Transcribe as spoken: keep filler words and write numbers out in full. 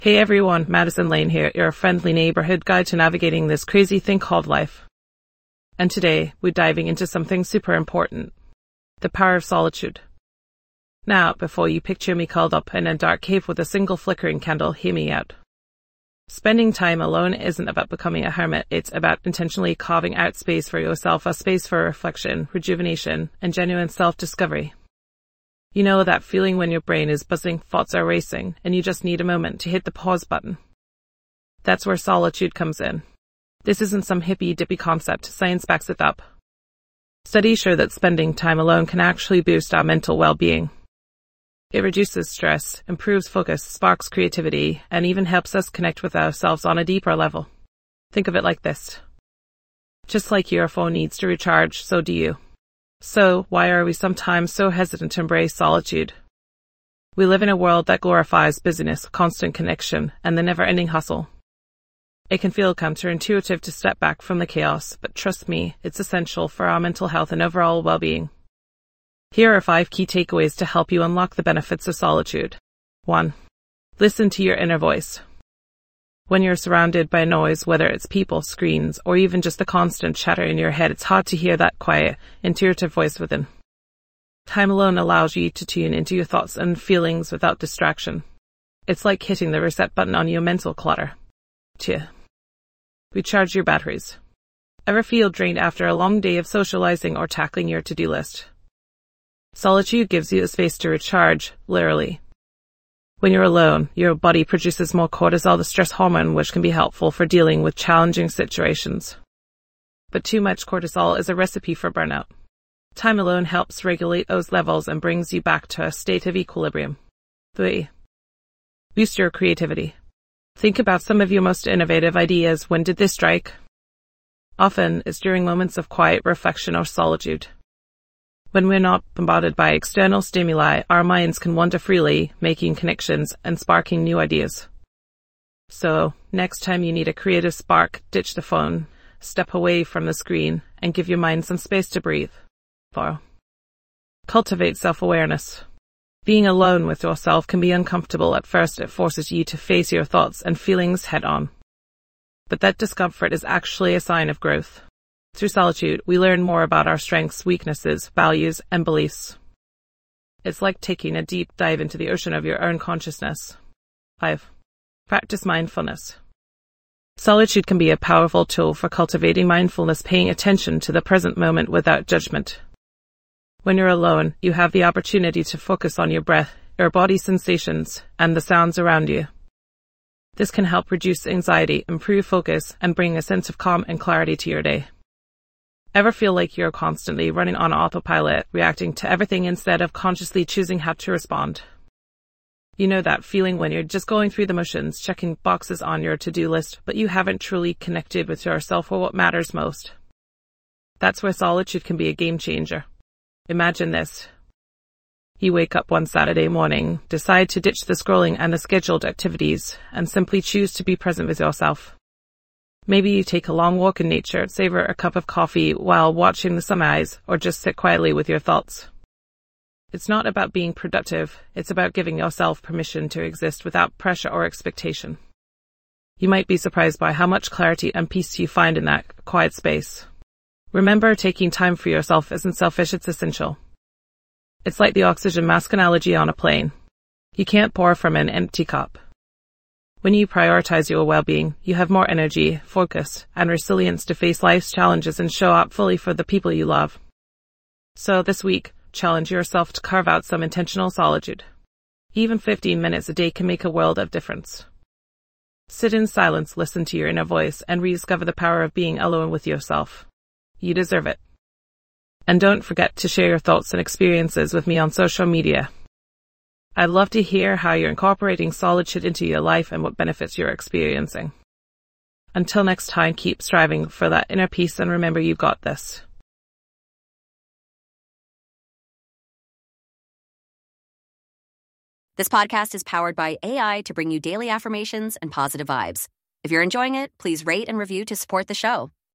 Hey everyone, Madison Lane here, your friendly neighborhood guide to navigating this crazy thing called life. And today, we're diving into something super important. The power of solitude. Now, before you picture me curled up in a dark cave with a single flickering candle, hear me out. Spending time alone isn't about becoming a hermit, it's about intentionally carving out space for yourself, a space for reflection, rejuvenation, and genuine self-discovery. You know that feeling when your brain is buzzing, thoughts are racing, and you just need a moment to hit the pause button. That's where solitude comes in. This isn't some hippy-dippy concept, science backs it up. Studies show that spending time alone can actually boost our mental well-being. It reduces stress, improves focus, sparks creativity, and even helps us connect with ourselves on a deeper level. Think of it like this. Just like your phone needs to recharge, so do you. So, why are we sometimes so hesitant to embrace solitude? We live in a world that glorifies busyness, constant connection, and the never-ending hustle. It can feel counterintuitive to step back from the chaos, but trust me, it's essential for our mental health and overall well-being. Here are five key takeaways to help you unlock the benefits of solitude. one. Listen to your inner voice. When you're surrounded by noise, whether it's people, screens, or even just the constant chatter in your head, it's hard to hear that quiet, intuitive voice within. Time alone allows you to tune into your thoughts and feelings without distraction. It's like hitting the reset button on your mental clutter. two. Recharge your batteries. Ever feel drained after a long day of socializing or tackling your to-do list? Solitude gives you the space to recharge, literally. When you're alone, your body produces more cortisol, the stress hormone, which can be helpful for dealing with challenging situations. But too much cortisol is a recipe for burnout. Time alone helps regulate those levels and brings you back to a state of equilibrium. three. Boost your creativity. Think about some of your most innovative ideas. When did this strike? Often, it's during moments of quiet reflection or solitude. When we're not bombarded by external stimuli, our minds can wander freely, making connections and sparking new ideas. So, next time you need a creative spark, ditch the phone, step away from the screen, and give your mind some space to breathe. four. Cultivate self-awareness. Being alone with yourself can be uncomfortable at first. It forces you to face your thoughts and feelings head-on. But that discomfort is actually a sign of growth. Through solitude, we learn more about our strengths, weaknesses, values, and beliefs. It's like taking a deep dive into the ocean of your own consciousness. five. Practice mindfulness. Solitude can be a powerful tool for cultivating mindfulness, paying attention to the present moment without judgment. When you're alone, you have the opportunity to focus on your breath, your body sensations, and the sounds around you. This can help reduce anxiety, improve focus, and bring a sense of calm and clarity to your day. Ever feel like you're constantly running on autopilot, reacting to everything instead of consciously choosing how to respond? You know that feeling when you're just going through the motions, checking boxes on your to-do list, but you haven't truly connected with yourself or what matters most? That's where solitude can be a game changer. Imagine this. You wake up one Saturday morning, decide to ditch the scrolling and the scheduled activities, and simply choose to be present with yourself. Maybe you take a long walk in nature, savor a cup of coffee while watching the sunrise, or just sit quietly with your thoughts. It's not about being productive, it's about giving yourself permission to exist without pressure or expectation. You might be surprised by how much clarity and peace you find in that quiet space. Remember, taking time for yourself isn't selfish, it's essential. It's like the oxygen mask analogy on a plane. You can't pour from an empty cup. When you prioritize your well-being, you have more energy, focus, and resilience to face life's challenges and show up fully for the people you love. So this week, challenge yourself to carve out some intentional solitude. Even fifteen minutes a day can make a world of difference. Sit in silence, listen to your inner voice, and rediscover the power of being alone with yourself. You deserve it. And don't forget to share your thoughts and experiences with me on social media. I'd love to hear how you're incorporating solitude into your life and what benefits you're experiencing. Until next time, keep striving for that inner peace and remember you've got this. This podcast is powered by A I to bring you daily affirmations and positive vibes. If you're enjoying it, please rate and review to support the show.